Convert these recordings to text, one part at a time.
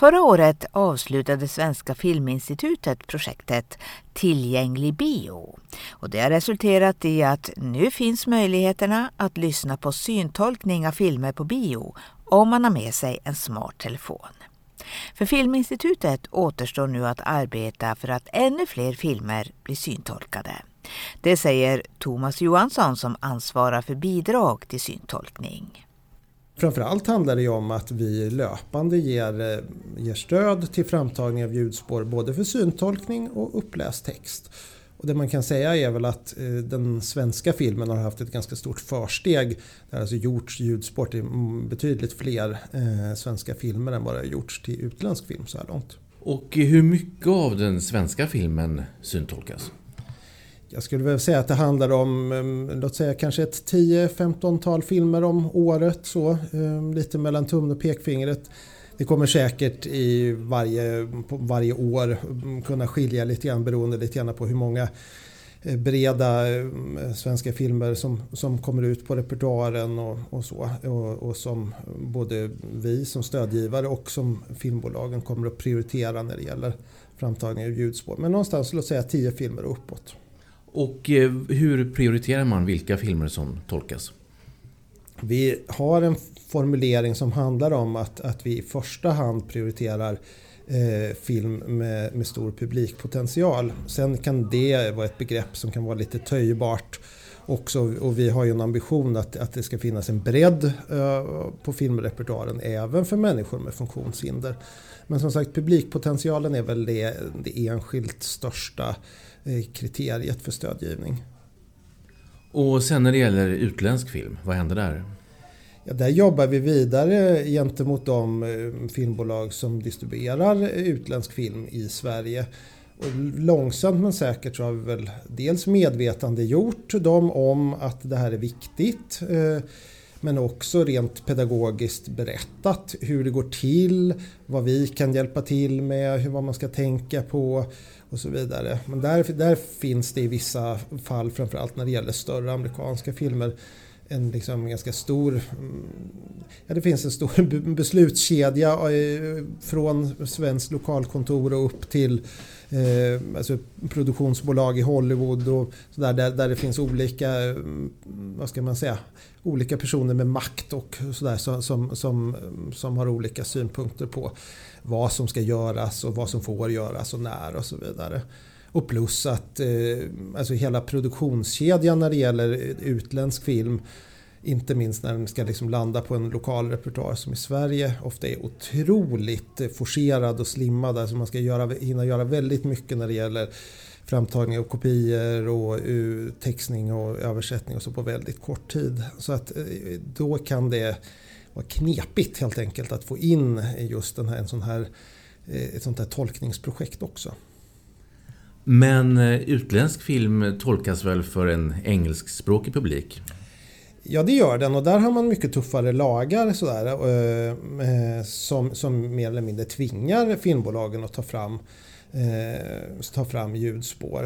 Förra året avslutade Svenska Filminstitutet projektet Tillgänglig bio. Och det har resulterat i att nu finns möjligheterna att lyssna på syntolkning av filmer på bio om man har med sig en smart telefon. För Filminstitutet återstår nu att arbeta för att ännu fler filmer blir syntolkade. Det säger Thomas Johansson som ansvarar för bidrag till syntolkning. Framförallt handlar det om att vi löpande ger stöd till framtagning av ljudspår både för syntolkning och uppläst text. Och det man kan säga är väl att den svenska filmen har haft ett ganska stort försteg. Det har alltså gjorts ljudspår till betydligt fler svenska filmer än vad det har gjorts till utländsk film så här långt. Och hur mycket av den svenska filmen syntolkas? Jag skulle väl säga att det handlar om, låt säga kanske ett 10-15-tal filmer om året, så lite mellan tummen och pekfingret. Det kommer säkert i varje år kunna skilja lite grann beroende lite grann på hur många breda svenska filmer som kommer ut på repertoaren och så. Och som både vi som stödgivare och som filmbolagen kommer att prioritera när det gäller framtagning av ljudspår. Men någonstans, låt säga 10 filmer uppåt. Och hur prioriterar man vilka filmer som tolkas? Vi har en formulering som handlar om att vi i första hand prioriterar film med stor publikpotential. Sen kan det vara ett begrepp som kan vara lite töjbart också, och vi har ju en ambition att det ska finnas en bredd på filmrepertoaren även för människor med funktionshinder. Men som sagt, publikpotentialen är väl det enskilt största kriteriet för stödgivning. Och sen när det gäller utländsk film, vad händer där? Ja, där jobbar vi vidare gentemot de filmbolag som distribuerar utländsk film i Sverige. Och långsamt men säkert så har vi väl dels medvetandegjort dem om att det här är viktigt, men också rent pedagogiskt berättat hur det går till, vad vi kan hjälpa till med, vad man ska tänka på och så vidare. Men där finns det i vissa fall, framförallt när det gäller större amerikanska filmer, en liksom ganska stor, det finns en stor beslutskedja från svensk lokalkontor och upp till alltså produktionsbolag i Hollywood och så där det finns olika, vad ska man säga, olika personer med makt och så där som har olika synpunkter på vad som ska göras och vad som får göras och när och så vidare. Och plus att alltså hela produktionskedjan när det gäller utländsk film, inte minst när den ska liksom landa på en lokal repertoar som i Sverige ofta är otroligt forcerad och slimmad. Alltså man ska hinna göra väldigt mycket när det gäller framtagning av kopior och textning och översättning och så på väldigt kort tid. Så att då kan det vara knepigt helt enkelt att få in just ett sånt här tolkningsprojekt också. Men utländsk film tolkas väl för en engelskspråkig publik? Ja, det gör den, och där har man mycket tuffare lagar som mer eller mindre tvingar filmbolagen att ta fram ljudspår.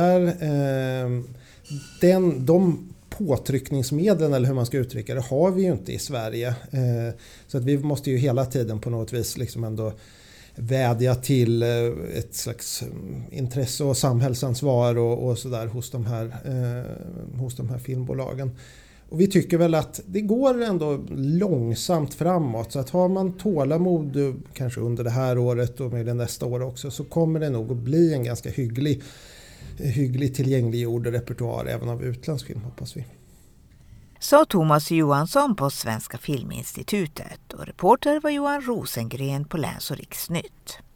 De påtryckningsmedlen, eller hur man ska uttrycka det, har vi ju inte i Sverige. Så att vi måste ju hela tiden på något vis liksom ändå vädja till ett slags intresse och samhällsansvar och sådär hos de här filmbolagen. Och vi tycker väl att det går ändå långsamt framåt, så att har man tålamod kanske under det här året och med nästa år också, så kommer det nog att bli en ganska hygglig tillgängliggjord repertoar även av utländsk film, hoppas vi. Sa Thomas Johansson på Svenska Filminstitutet, och reporter var Johan Rosengren på Läns- och Riksnytt.